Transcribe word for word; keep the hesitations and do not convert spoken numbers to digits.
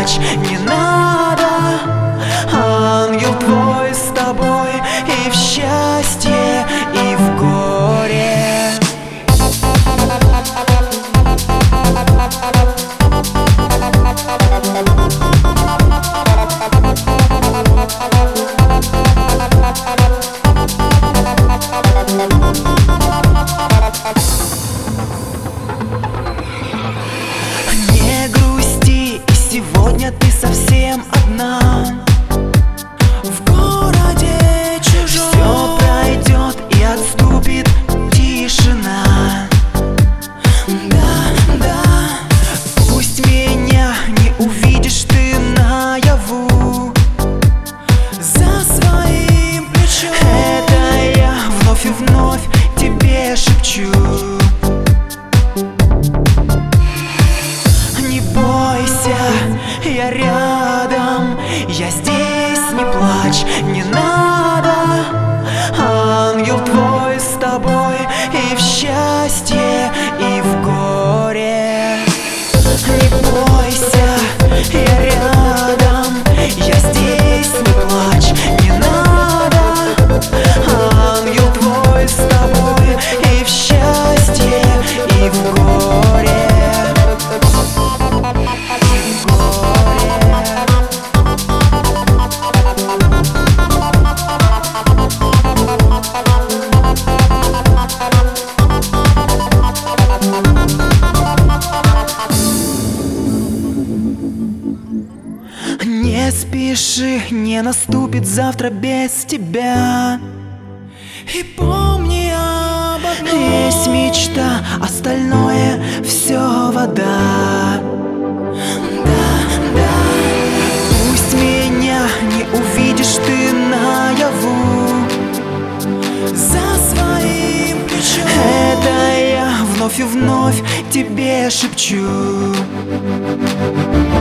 плачь, не надо. Ангел твой с тобой и в счастье, и в горе. Не грусти, и сегодня ты совсем одна. В городе чужом все пройдет и отступит тишина. Да, да, пусть меня не увидишь ты наяву. За своим плечом это я вновь и вновь тебе шепчу. Не бойся, я рядом, я здесь, не плачь, не надо. Ангел твой с тобой и в счастье, и в горе. Не бойся, я рядом, я здесь, не плачь, не надо. Ангел твой с тобой и в счастье, и в горе. Не спеши, не наступит завтра без тебя. И помни об одном: есть мечта, остальное все вода. Да, да, пусть меня не увидишь ты наяву. За своим плечом это я вновь и вновь тебе шепчу.